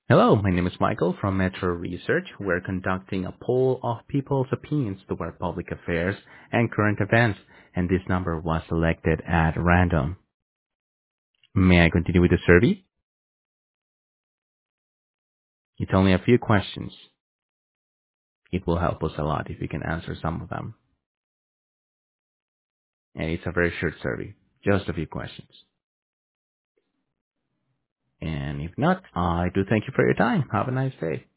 Hello, my name is Michael from Metro Research. We're conducting a poll of people's opinions toward public affairs and current events, and this number was selected at random. May I continue with the survey? It's only a few questions. It will help us a lot if you can answer some of them. And it's a very short survey, just a few questions. And if not, I do thank you for your time. Have a nice day.